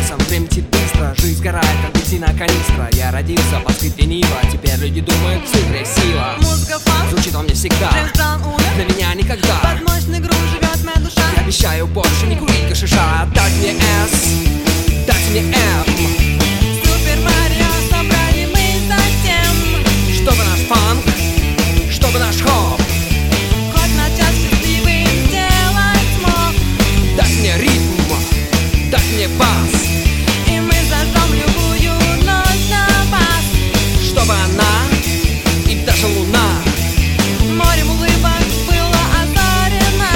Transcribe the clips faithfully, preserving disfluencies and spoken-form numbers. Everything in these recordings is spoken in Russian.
часом, время летит быстро. Жизнь сгорает, как бензина канистра. Я родился под скрип винила, теперь люди думают, в цифре сила. Музыка фан, звучит он мне всегда, Джеймс Браун умер, для меня никогда. под мощный грув живет моя душа. Я обещаю больше не курить гашиша. Дайте мне S, дайте мне M, Супер Марио собрали мы затем, чтобы наш фанк, чтобы наш хоп хоть на час счастливым сделать смог. дайте мне ритм, дайте мне бас, И мы зажжем любую ночь на вас, чтобы она и даже луна морем улыбок было озарено.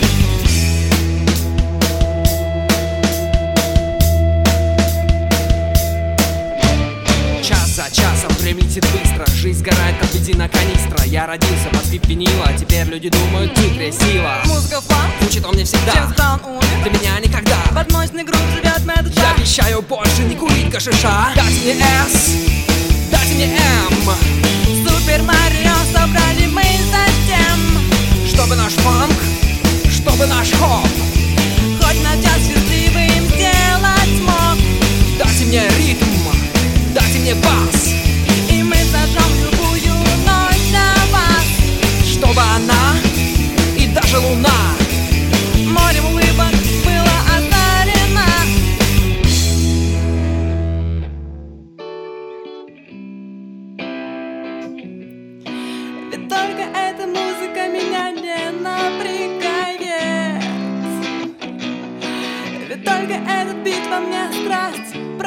час за часом, время летит быстро. Жизнь сгорает, как бензина канистра. Я родился под скрип винила, теперь люди думают, в цифре сила. Музыка фан, Звучит он мне всегда, Джеймс Браун умер, для меня никогда. под мощный грув живет моя душа. Я обещаю больше не курить гашиша. Дайте мне S, дайте мне M, Супер Марио собрали мы затем, чтобы наш фанк, чтобы наш хоп хоть на час счастливым сделать смог. дайте мне ритм, дайте мне бас, И мы зажжем любую ночь на вас, чтобы она и даже луна морем улыбок было озарено. Ведь только эта музыка меня не напрягает, ведь только этот бит во мне страсть